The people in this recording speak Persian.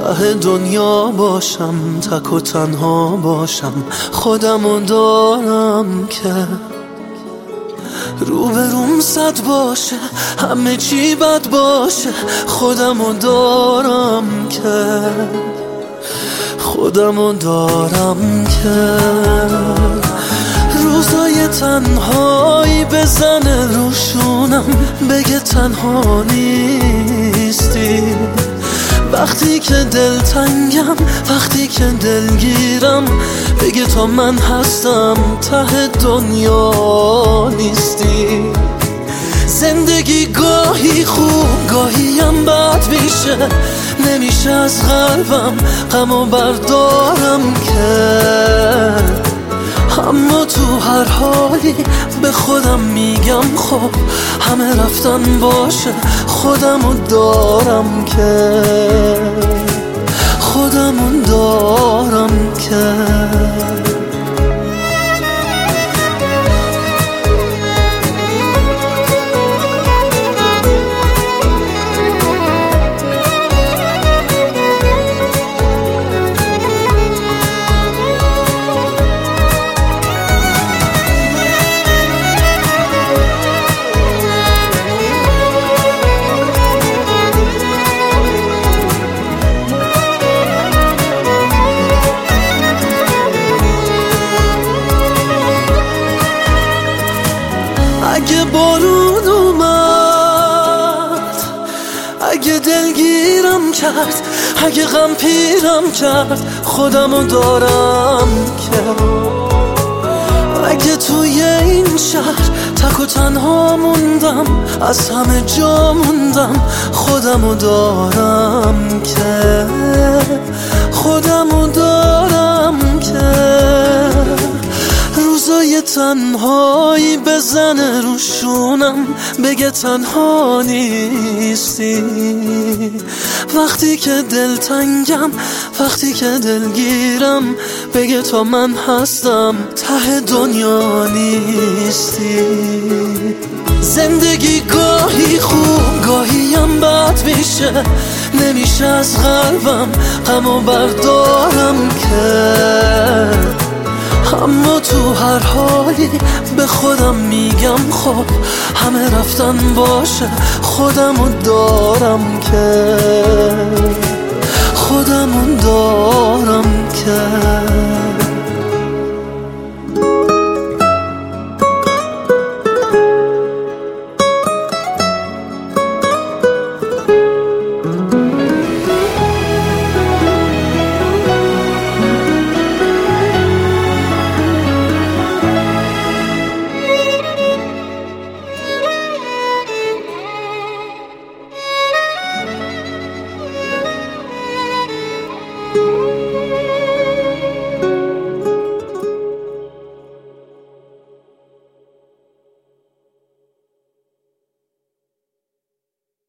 ته دنیا باشم، تک و تنها باشم، خودمو دارم که روبروم صد باشه، همه چی بد باشه، خودمو دارم که خودمو دارم که روزای تنهایی بزنه روشونم، بگه تنها نیستی. وقتی که دلتنگم، وقتی که دلگیرم، بگه تا من هستم، ته دنیا نیستی. زندگی گاهی خوب، گاهی هم بد میشه، نمیشه از قلبم غمو بردارم که اما تو هر حالی به خودم میگم خب همه رفتن باشه، خودمو دارم که خودمو دارم که اگه بارون اومد، اگه دلگیرم کرد، اگه غم پیرم کرد، خودمو دارم که اگه توی این شهر تک و تنها موندم، از همه جا موندم، خودمو دارم که خودمو دارم که روزای تنهایی بزنه روشونم، بگه تنها نیستی. وقتی که دلتنگم، وقتی که دلگیرم، بگه تا من هستم، ته دنیا نیستی. زندگی گاهی خوب، گاهی هم بد میشه، نمیشه از قلبم غمو بردارم که اما تو هر حالی به خودم میگم خب همه رفتن باشه، خودمو دارم که خودمو دارم که